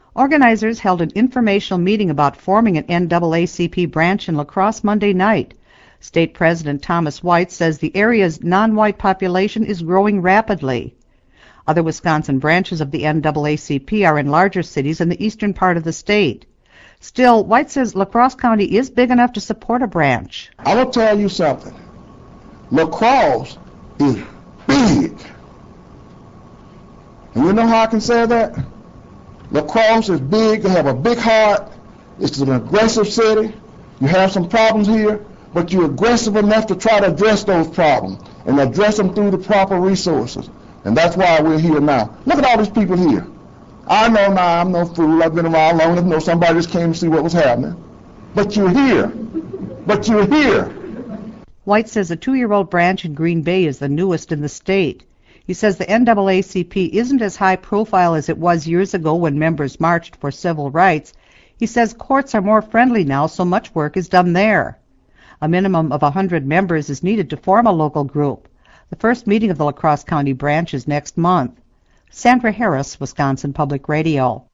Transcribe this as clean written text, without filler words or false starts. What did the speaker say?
Organizers held an informational meeting about forming an NAACP branch in La Crosse Monday night. State President Thomas White says the area's non-white population is growing rapidly. Other Wisconsin branches of the NAACP are in larger cities in the eastern part of the state. Still, White says La Crosse County is big enough to support a branch. I will tell you something. La Crosse is big. And you know how I can say that? La Crosse is big. They have a big heart. It's an aggressive city. You have some problems here, but you're aggressive enough to try to address those problems and address them through the proper resources. And that's why we're here now. Look at all these people here. I know now I'm no fool. I've been around long enough to know somebody just came to see what was happening. But you're here. But you're here. White says a 2-year-old branch in Green Bay is the newest in the state. He says the NAACP isn't as high profile as it was years ago when members marched for civil rights. He says courts are more friendly now, so much work is done there. A minimum of 100 members is needed to form a local group. The first meeting of the La Crosse County branch is next month. Sandra Harris, Wisconsin Public Radio.